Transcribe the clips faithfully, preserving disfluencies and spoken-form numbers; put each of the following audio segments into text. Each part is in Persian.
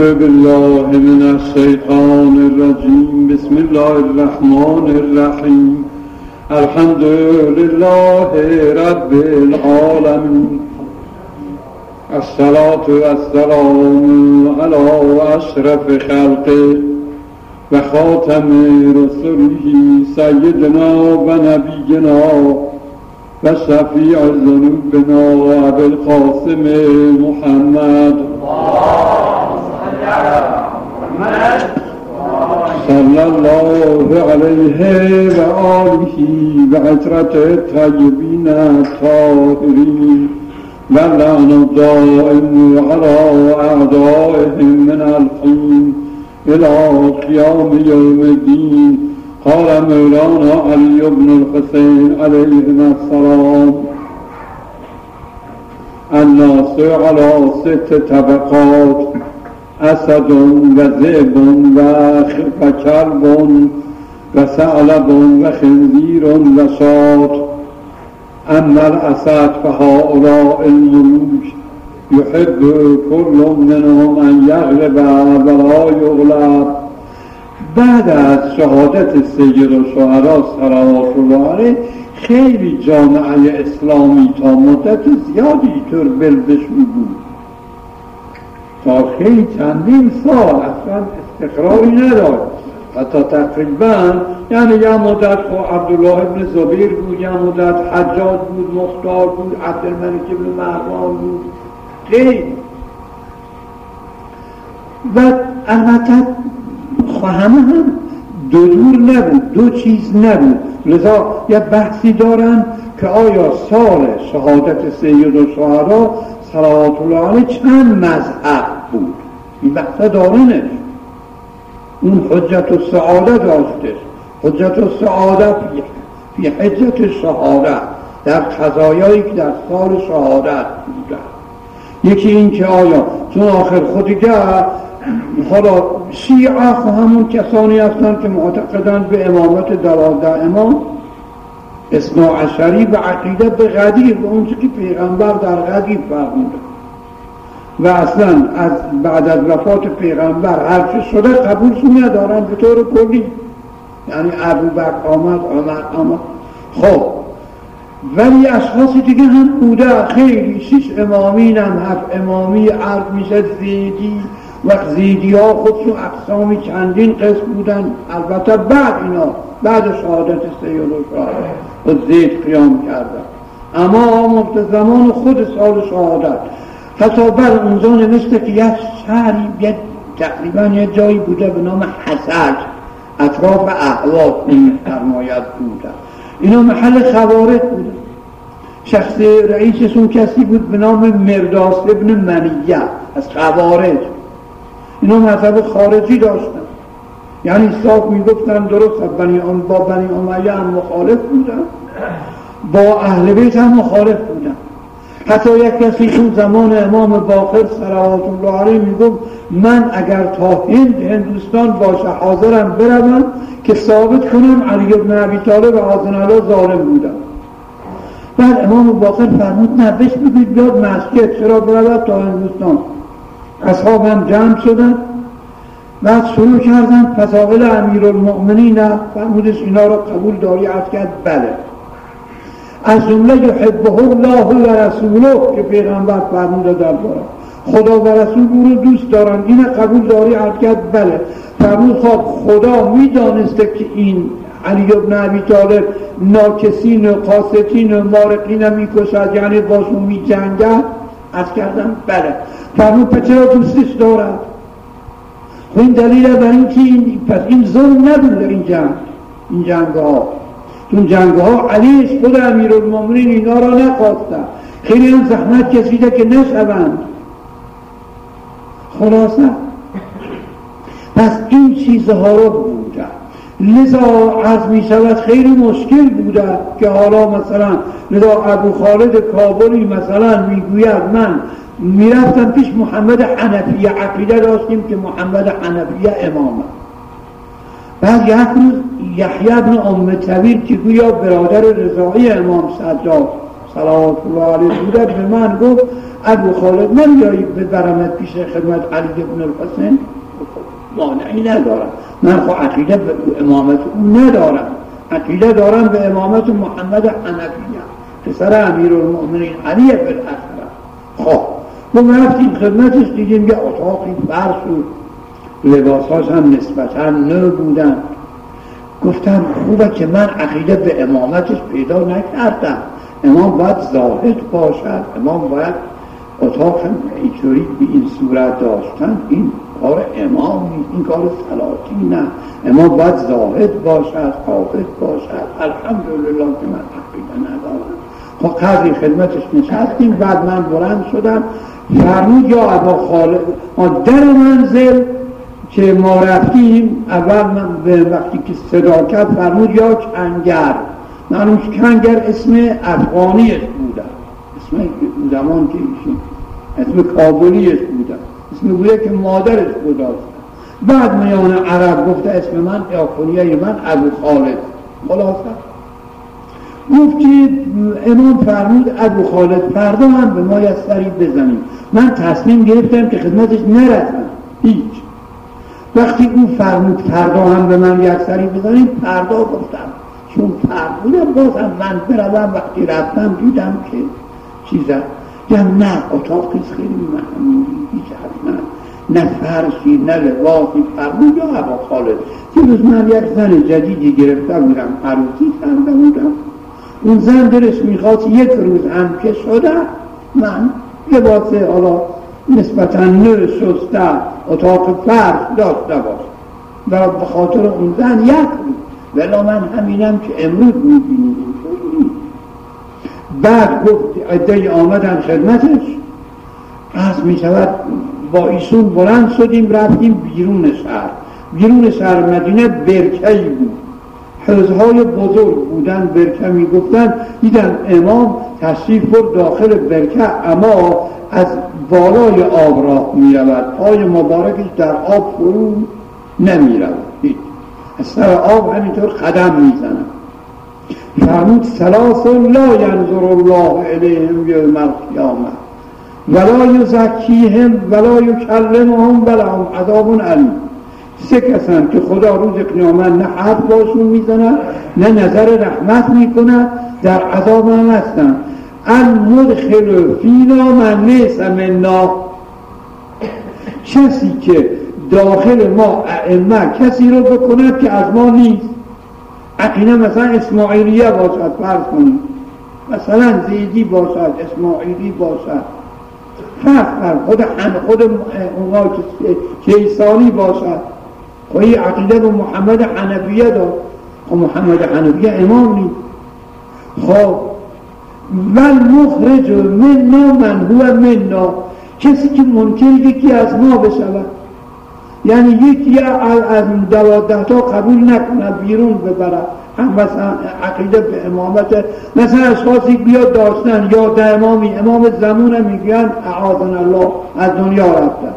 أعوذ بالله من الشيطان الرجيم. بسم الله الرحمن الرحيم. الحمد لله رب العالمين. الصلاة والسلام على أشرف خلقه وخاتم رسله سيدنا ونبينا وشفيع ذنوبنا أبي القاسم محمد صلى الله عليه وآله وعترة الطيبين الطاهرين واللعن الدائم على أعدائهم من الحين إلى قيام يوم الدين. قال مولانا علي بن الحسين عليهما السلام: الناس على ست طبقات: أسد وذئب وكلب وثعلب وخنزير وشاة. أما الأسد فهؤلاء الملوك يحب كل منهم أن يغلب ولا يغلب. بعد از شهادت سید الشهدا صلوات الله علیه خیلی جامعه اسلامی تا مدت زیادی تربل بشو بود، تا خیلی چندین سال اصلا استقراری نداشت و تا تقریبا یعنی یه مدت خب عبدالله ابن زبیر بود، یه مدت حجاج بود، مختار بود، عبدالملک ابن مروان بود، خیلی. و البته همه هم دو دور نبود، دو چیز نبود. لذا یه بحثی دارن که آیا سال شهادت سید الشهدا صلوات الله علیه چند مذهب بود؟ این بحث دارنش. اون حجت السعاده داشتش، حجت السعاده فی حجت الشهاده، در قضایایی که در سال شهادت بودن. یکی این که آیا چون آخر خودگه حالا شیعه همون کسانی هستند که معتقدند به امامت دوازده امام اثنا عشری و عقیده به غدیر، به اونچه که پیغمبر در غدیر فرموده و اصلا از بعد از وفات پیغمبر هرچه شده قبولش ندارن به طور کلی. یعنی ابوبکر آمد، عمر آمد، خب ولی اشخاص دیگه هم بوده خیلی. شش امامین هم هفت امامی عرض میشه زیدی و زیدی ها خودشون اقسامی چندین قسم بودن. البته بعد اینا بعد شهادت سید الشهدا و زید قیام کردن، اما مفتزمان خود سال شهادت حتی بر اونجا نوشته که یک شهری یک تقریبا یک جایی بوده به نام حسد اطراف احواز فرماید بوده. اینا محل خوارج بوده. شخص رئیسشون کسی بود به نام مرداس ابن منیه از خوارج. اینا مذهب خارجی داشتن، یعنی صاف میگفتن درست بنی ام با بنی امیه هم مخالف بودن، با اهل بیت هم مخالف بودن. حتی یک کسی تو زمان امام باقر صلوات الله علیه میگفت من اگر تا هند هندوستان باشه حاضرم بروم که ثابت کنم علی بن ابی طالب و حسن الله ظالم بودن. بعد امام باقر فرمود نه، بهش بگید بیاد مسجد، چرا برود تا هندوستان؟ اصحاب هم جمع شدن، بعد شروع کردن فسائل امیرالمؤمنین فرمودش اینا را قبول داری؟ عرض کرد بله. از جمله یحبه الله و رسوله که پیغمبر فرموده در باره خدا و رسول او رو دوست دارن، این قبول داری؟ عرض کرد بله. فرمود خب خدا میدانسته که این علی بن ابی طالب ناکسین و قاسطین و مارقین میکشد، یعنی باشون میجنگد؟ عرض کردم بله. فرمود پس چرا دوستش دارد؟ خب این دلیل بر این که این پس این ظلم نبوده این جنگ، این جنگ ها. چون جنگ ها علیش خود امیرالمومنین اینا را نخواستن، خیلی هم زحمت کشیده که نشوند. خلاصه پس این چیزها را بوده. لذا عرض می شود خیلی مشکل بوده که حالا مثلا لذا ابو خالد کابلی مثلا میگوید من میرفتم پیش محمد حنفیه، عقیده داشتیم که محمد حنفیه امامه. بعد یک روز یحیی بن ام طویل که گویا برادر رضاعی امام سجاد صلوات الله علیه بوده به من گفت ابو خالد نمیایی ببرمت پیش خدمت علی بن الحسین؟ مانعی ندارم، من خب عقیده به امامت او ندارم، عقیده دارم به امامت محمد حنفیه پسر امیرالمؤمنین علی بالاخره. خب ما رفتیم خدمتش، دیدیم یه اتاقی فرش و لباساش هم نسبتا نو بودن. گفتم خوبه که من عقیده به امامتش پیدا نکردم، امام باید زاهد باشد، امام باید اتاق اینطوری به این صورت داشتن، این کار امام نیست، این کار سلاطین نه، امام باید زاهد باشد، حافظ باشد. الحمدلله که من عقیده ندارم. خب قدری خدمتش نشستیم، بعد من بلند شدم فرمود یا ابا خالد، در منزل که ما رفتیم اول من به وقتی که صدا کرد فرمود یا کنگر. معلوم کنگر اسم افغانیش بودن، اسم زمان که ایشون اسم کابلیش بودن، اسم بوده که مادرش گذاشتن. بعد میان عرب گفته اسم من یا کنیه من ابو خالد. خلاصه گفت که امام فرمود ابو خالد فردا هم به ما یک سری بزنیم. من تصمیم گرفتم که خدمتش نرسم هیچ. وقتی او فرمود فردا هم به من یک سری بزنیم، فردا گفتم، چون فرمودم بازم من بروم. وقتی رفتم دیدم که چیزا یا نه اتاقی خیلی معمولی، هیچ حرف نه نه فرشی نه لباسی. فرمود یا ابا خالد که روز من یک زن جدیدی گرفته بودم، عروسی کرده بودم، اون زن درش میخواست یک روز هم که شده من لباس حالا نسبتا نو شسته اتاق فرش داشته باش و به خاطر اون زن یک روز، ولی من همینم که امروز میبینیم. بعد گفت عده آمدن خدمتش، از میشود با ایشون بلند شدیم رفتیم بیرون شهر. بیرون شهر مدینه برکه‌ای بود، حوضهای بزرگ بودن، برکه میگفتن. دیدن امام تشریف برد داخل برکه، اما از بالای آب راه میرود، پای مبارکش در آب فرو نمیرود، از سر آب همینطور قدم میزنن. فرمود ثلاث لا ینظر الله الیهم یوم القیامه ولا یزکیهم ولا یکلمهم ولهم عذاب علیم. سه کسان که خدا روز قیامت نه حرف باشون میزنن نه نظر رحمت میکنن، در عذاب هم هستن. المدخل فینا من لیس منا، کسی که داخل ما ائمه کسی رو بکند که از ما نیست. عقیده مثلا اسماعیلیه باشد، فرض کنید مثلا زیدی باشد، اسماعیلی باشد، فرق فرق خود خود اونها کیسانی باشد. خواهی عقیده به محمد حنفیه داد، خب محمد حنفیه امام نیست. خب ول مخرج مننا من هو منا، کسی که منکر یکی از ما بشود، یعنی یکی از دوازده تا قبول نکنه بیرون ببره، هم مثلا عقیده به امامت، مثلا اشخاصی بیاد داشتن یا ده امامی امام زمونه میگن اعاذنا الله از دنیا رفتن.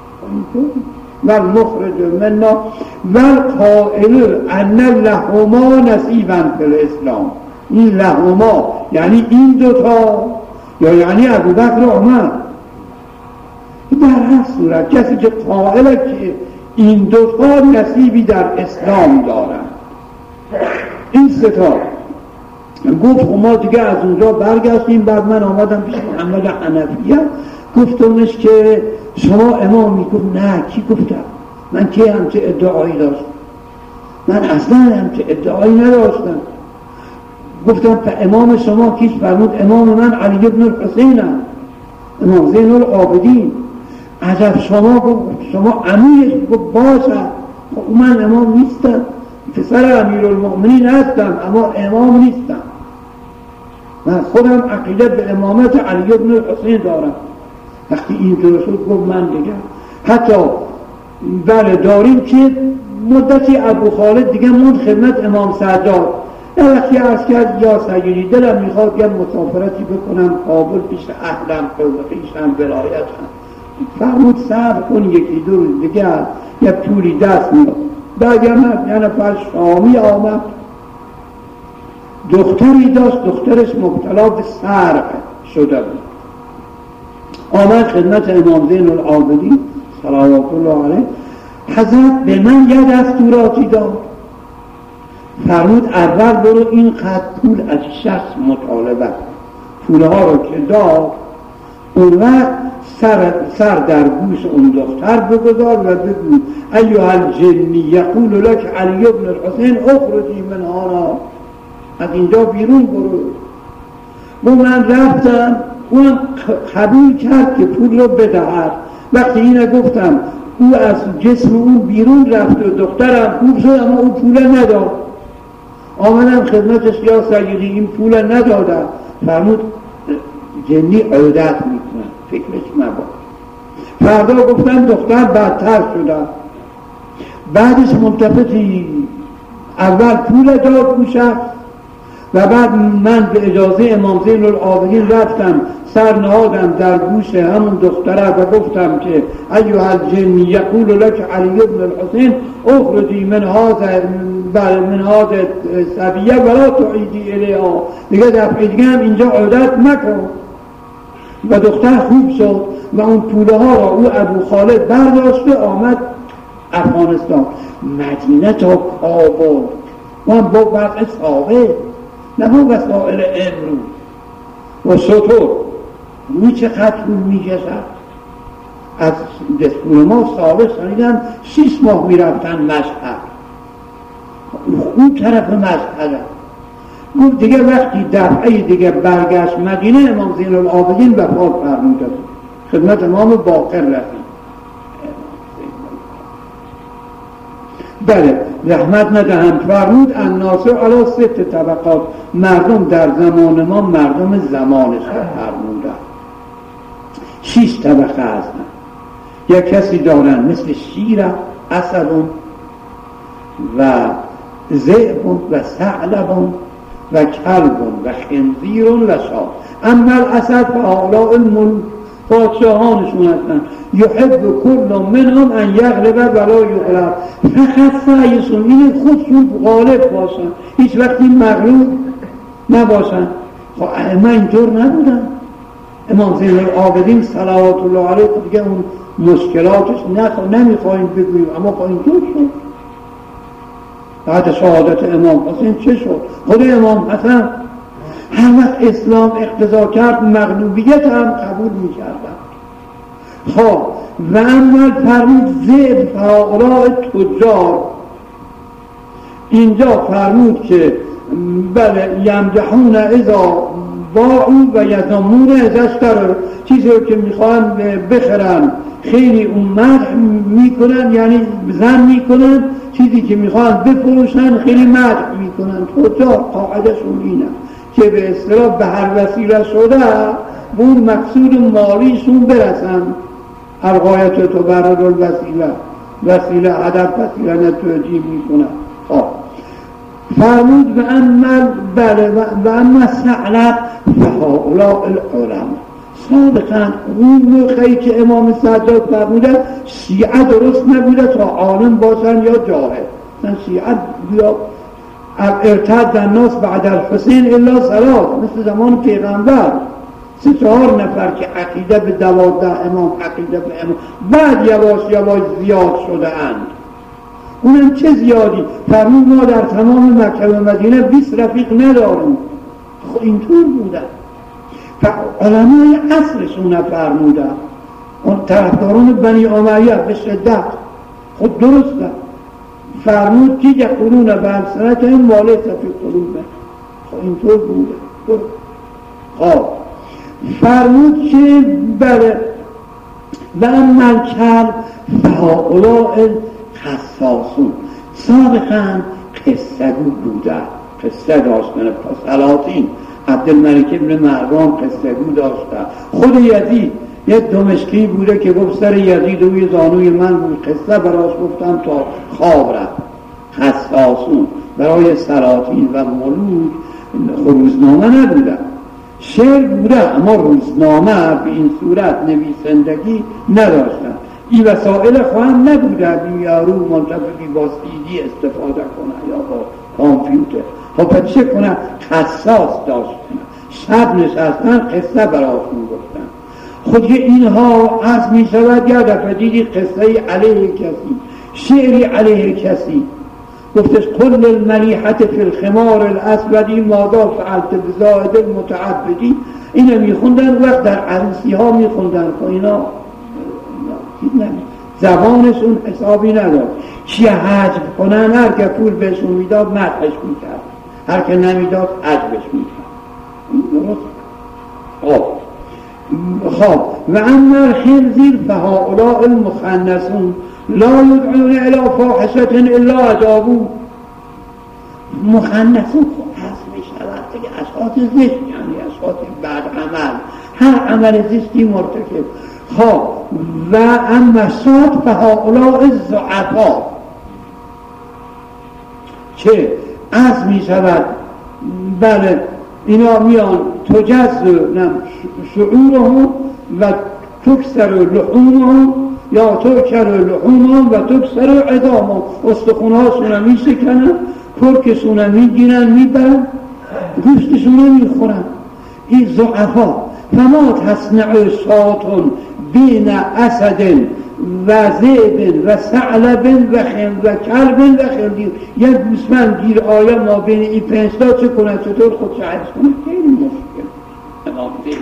ول مخرج منا ول قائل ان لهما نصیبا فی الاسلام. این لهما یعنی این دوتا یا یعنی ابوبکر و عمر. در هر صورت کسی که قائله که این دوتا نصیبی در اسلام دارن، این ستا. گفت ما دیگه از اونجا برگشتیم. بعد من آمدم پیش محمد حنفیه، گفتمش که شما امامی؟ گفت نه. کی گفتم؟ من که همچه ادعایی داشتم؟ من اصلا همچه ادعایی نداشتم. گفتم امام شما کیش؟ فرمود امام من علی بن الحسین، امام زین العابدین. عجب شما؟ گفت شما امیرش؟ گفت باشه. خب من امام نیستم، پسر امیرالمؤمنین هستم اما امام نیستم. من خودم عقیده به امامت علی بن الحسین دارم. وقتی این شد گفت من دیگه حتی بله داریم که مدتی ابو خالد دیگه موند خدمت امام سجاد. وقتی عرض کرد یا سیدی دلم میخواد یه مسافرتی بکنم کابل پیش اهلم خیشم ولایتم. فرمود صبر کن یکی دو روز دیگه یه پولی دست میاد. بعد یه نفر شامی آمد، دختری داشت، دخترش مبتلا به سرق شده بود. آمد خدمت امام زین العابدین صلوات الله علیه، حضرت به من یه دستوراتی داد، فرمود اول برو این قدر پول از شخص مطالبه، پولها رو که داد اون وقت سر, سر در گوش اون دختر بگذار و بگو ایها الجنی یقول لک علی ابن الحسین اخرجی من هانا، از اینجا بیرون برو. و من رفتم، اون قبول کرد که پول رو بدهد. وقتی اینه گفتم او از جسم اون بیرون رفت و دخترم خوب شد اما او پول نداد. آمدم خدمتش یا سیدی این پول ندادم. فرمود جنی عودت میکنن، فکرش مباد. فردا گفتم دختر بدتر شدن. بعدش ملتفتی اول پول داد گوشت و بعد من به اجازه امام زین العابدین رفتم سر نهادم در گوش همون دختره و گفتم که ایها الجنی یقول لک علی ابن الحسین اخرجی من هذا من هذا سبیه ولا تعیدی الیها، دیگه دفعه دیگه هم اینجا عادت نکن. و دختر خوب شد و اون پوله ها را او ابو خالد برداشته آمد افغانستان، مدینه تا کابل، و با وضع ثابت نه با وسائل امروز. و شطور روی چقدر طول می‌کشد. از دستور ما ثابت شنیدم شیش ماه میرفتن مشهد، اون طرف مشهد. گفت دیگه وقتی دفعه دیگه برگشت مدینه امام زین العابدین وفات فرموده بود، خدمت امام باقر رفت. بله رحمت ندهند. فرمود الناس علی ست طبقات، مردم در زمان ما مردم زمانش فرمودن شیش طبقه هستن. یک کسی دارن مثل شیر، اسد و ذئب و ثعلب و کلب و خنزیر و شاه. اما الاسد فهؤلاء الملک، پادشاهانشون هستن. یحب کل منهم ان یغلب ولا یغلب، فقط سعیشون اینه خودشون غالب باشن، هیچ وقتی مغلوب نباشن. خب ائمه اینطور نبودن. امام زین العابدین صلوات الله علیه دیگه اون مشکلاتش نمیخوایم بگوییم، اما خب اینطور شد. بعد شهادت امام حسین چه شد؟ خود امام حسن هر وقت اسلام اقتضا کرد مغلوبیت هم قبول میکردن. خب و اما فرمود ذئب هؤلاء تجار، اینجا فرمود که بله یمدحون اذا باعوا و یذمون اذا اشتروا، چیزی رو که میخوان بخرن خیلی اون مدح میکنن، یعنی زن میکنن، چیزی که میخوان بفروشن خیلی مدح میکنن. تجار قاعدشون اینه که به اصطلاح به هر وسیله شده به اون مقصود مالیشون برسن. هر غایت تو برد الوسیله، وسیله هدف وسیله نتوجیه میکنن. خب فرمود و اما بله و اما ثعلب فهؤلاء العلما. سابقا اون موقعی که امام سجاد فرموده شیعه درست نبوده تا عالم باشن یا جاهل. من شیعه بیا ارتد الناس بعد الحسین الا ثلاث، مثل زمان پیغمبر سه چهار نفر که عقیده به دوازده امام عقیده به امام، بعد یواش یواش زیاد شده اند. اونم چه زیادی؟ فرمود ما در تمام مکه و مدینه بیست رفیق نداریم. خب اینطور بودن. علمای عصرشون فرمودن، اون طرفداران بنی امیه به شدت. خود درسته فرمود که یقولون بألسنتهم این مالیت فی قلوبهم. خب اینطور بوده. خب فرمود که بله و اما الکلب فهؤلاء القصاصون. سابقا قصه گو بوده، قصه داشتن سلاطین. عبدالملک ابن مروان قصه گو داشته. خود یزید یک دمشقی بوده که گفت سر یزید روی زانوی من بود، قصه براش گفتم تا خواب رفت. قصاصون برای سلاطین و ملوک روزنامه نبوده، شعر بوده اما روزنامه به این صورت نویسندگی نداشتن. این وسائل خواهم نبوده یارو منطبقی با سیدی استفاده کنه یا با کامپیوتر. خب پس چه کنن؟ قصاص داشتن، شب نشستن قصه براشون گفتن. خود اینها از می شود یه دفعه دیدی قصه علیه کسی، شعری علیه کسی، گفتش کل المریحت فی الخمار الاسودی مادا فعلت بزاید المتعبدی. اینو میخوندن، وقت در عروسی ها میخوندن که اینا زبانشون حسابی نداد، چی حجب کنن، هر که پول بهشون میداد مدحش میکرد، هر که نمیداد عجبش میکرد. این درست. خب خب و اما الخنزیر فهؤلاء المخنثون لا يدعون الى فاحشه الا اجابوا. مخنثون خب هست میشود دیگه، اشخاص زشت، یعنی اشخاص بعد عمل، هر عمل زشتی مرتکب. خب و اما صاد فهؤلاء الضعفاء، چه از میشود بله اینا میان تجزء شعورهم و تکسر لحومهم یا تکسر لحومهم و تکسر عظامهم، استخونهاشون رو میشکنن، کرکشون رو میگیرن میبرن، گوشتشون رو میخورن. این ضعفا. فما تصنع شاتون بین اسد و ذئب و ثعلب و خنزیر و کلب و خنزیر، یک گوسفند گیر آیا ما بین این پنج تا چه کنه، چطور خودش عرض کنه؟ خیلی مشکل. امام زینب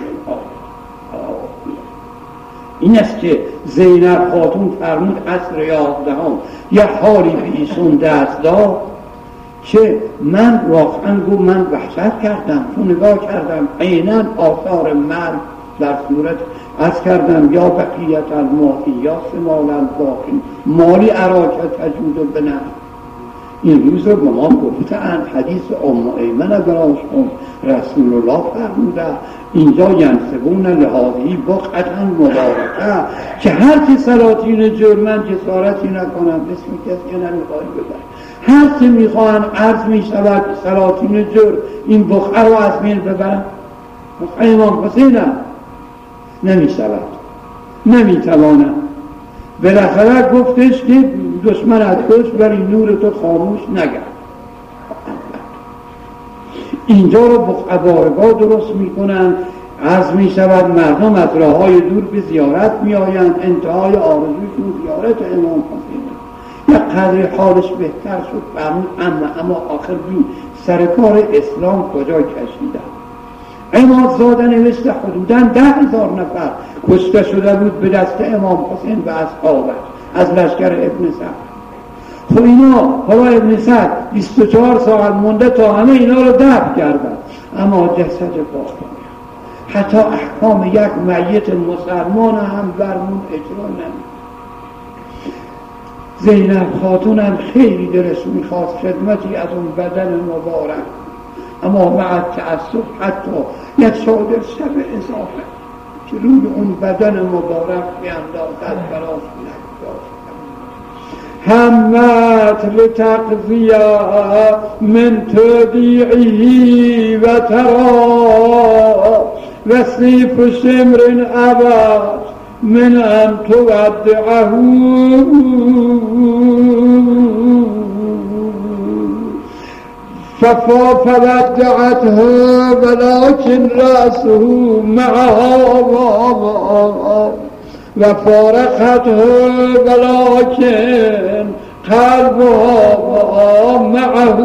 این است که زینب خاتون فرمود عصر یازدهم یه حالی به ایشون دست داد که من واقعا گو من وحشت کردم، چون نگاه کردم عیناً آثار مرگ در صورت از کردم یا بقیت المالی یا سمال الباقی مالی اراکت تجود بنه. این روز رو به ما گفتن، حدیث ام ایمن براشون رسول الله فرموده اینجا ینسبون لهذه بقعة مبارکه که هر چی سلاطین جرمن جسارتی نکنن اسم کسی نمیخوای ببر، هر چی میخوان عرض میشود سلاطین جرم این بقعه رو از بین ببرن. امام حسین هم نمیشود، نمیتوانم. بالاخره گفتش که دشمنت کش ولی نور تو خاموش نگرد. اینجا رو بقعه بارگاه درست میکنن، عرض میشود مردم از راه های دور به زیارت میآیند، انتهای آرزوشون زیارت امام حسین. یا قدر حالش بهتر شد فرمود اما اما آخر بین سرکار اسلام کجا کشیدن. عمادزاده نوشته حدوداً ده هزار نفر کشته شده بود به دست امام حسین و اصحابش از لشکر ابن سعد. خب اینا حالا ابن سعد بیست و چهار ساعت مونده تا همه اینا رو دفن کردن، اما جسد باقی، حتی احکام یک میت مسلمان هم برمون اجرا نمید. زینب خاتون هم خیلی دلش میخواست خدمتی از اون بدن مبارک، اما مع تأسف حتی یک چادر شب اضافه که روی اون بدن مبارک بیاندازد براش نگذاشت. همت لتقضیه من تدیعی و ترا و سیف شمر عبد من ان تودعه ففا فودعته ولكن رأسه معها وفارقته ولكن قلبها معه.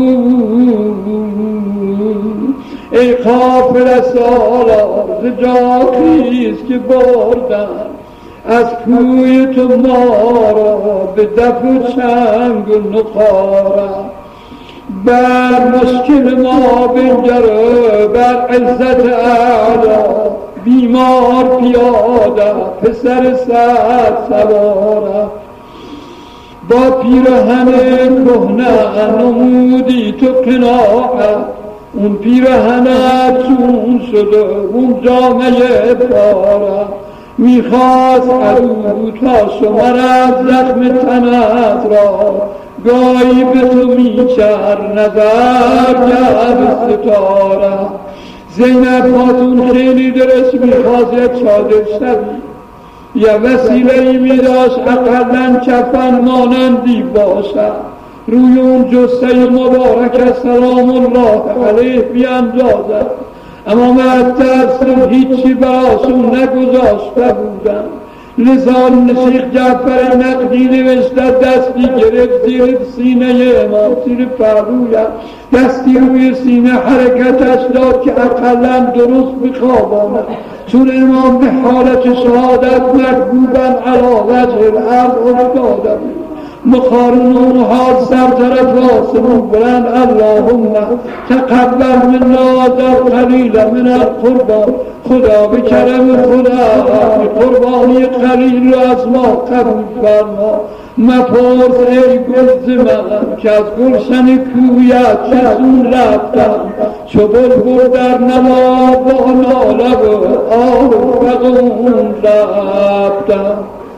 ای قافله سالار ز جا خیز که بردن از کوی تو ما را به دف و چنگ و نقاره، بر مشکل ما بنگره بر عزت اعلا، بیمار پیاده پسر سعد سواره، با پیرهن کهنه نمودی تو قناعت، اون پیرهنت چون شده اون جامعه پاره، میخواست عدو تا شمرد زخم تنت را، گاهی به تو میچر نظر گرد ستاره. زینب خاتون خیلی درش میخواست یک چادر شوی، یه وسیله‌ای میداشت اقلن کفن مانندی باشد، روی اون جسته مبارک سلام الله علیه بیاندازد، اما متأسف هیچی براشون نگذاشته بودن. لذا شیخ جعفر نقدی نوشته دستی گرفت زیر سینه امام، زیر پهلویش دستی روی سینه حرکتش داد که اقلا درست بخواباند، چون امام به حالت شهادت مکبوبن علی وجه الارض افتاده بود. مخارن اون حال سر طرف آسمون بلند اللهم تقبل منا در قلیل من القربان، خدا به کرم خدا قربانی قلیل رو از ما قبول فرما. مپرس ای گل زمن که از گلشن کویت چسون رفتم، چو بلبل در نوا با ناله و آفقون رفتم.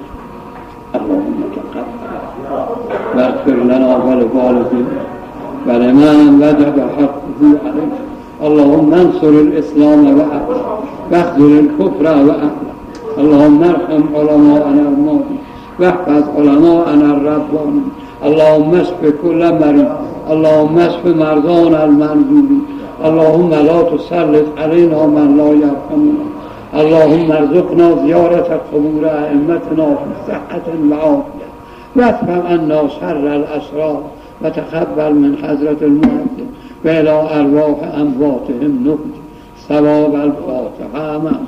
واغفر لنا ولوالدينا ولمن وجب حقه عليه. اللهم انصر الاسلام واهله واخذل الكفر واهله. اللهم ارحم علماءنا الماضي واحفظ علماءنا الرباني. اللهم اشف كل مريض، اللهم اشف مرضانا المنظورين. اللهم لا تسلط علينا من لا يرحمنا. اللهم ارزقنا زيارة قبور ائمتنا في صحة وعافية، وادفع عنا شر الاشرار، وتقبل من حضرة المؤذن و الى ارواح امواتهم نهدي. ثواب الفاتحه.